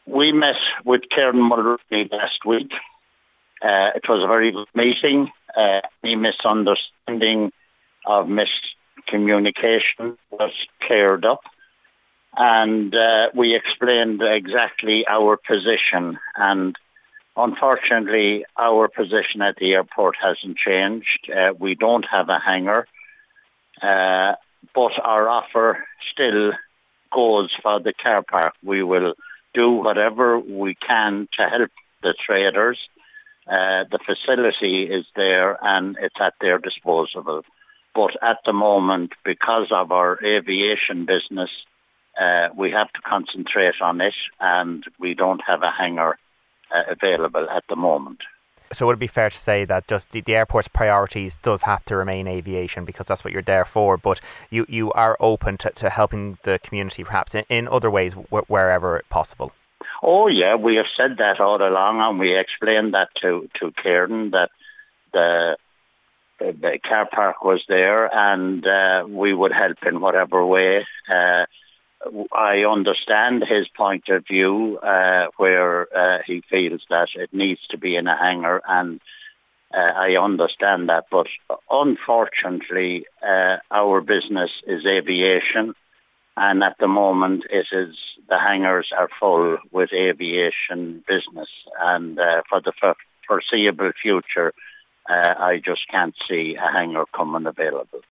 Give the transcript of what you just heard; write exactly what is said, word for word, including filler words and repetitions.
We met with Karen Mulroney last week. Uh, it was a very good meeting. Uh, any misunderstanding of miscommunication was cleared up. And uh, we explained exactly our position. And unfortunately, our position at the airport hasn't changed. Uh, we don't have a hangar. Uh, but our offer still goes for the car park. We will do whatever we can to help the traders. Uh, the facility is there and it's at their disposal. But at the moment, because of our aviation business, uh, we have to concentrate on it, and we don't have a hangar uh, available at the moment. So would it be fair to say that just the, the airport's priorities does have to remain aviation, because that's what you're there for, but you, you are open to, to helping the community perhaps in, in other ways wh- wherever possible? Oh yeah, we have said that all along, and we explained that to, to Kieran, that the, the, the car park was there and uh, we would help in whatever way. Uh, I understand his point of view, uh, where uh, he feels that it needs to be in a hangar, and uh, I understand that. But unfortunately, uh, our business is aviation, and at the moment, it is the hangars are full with aviation business, and uh, for the foreseeable future, uh, I just can't see a hangar coming available.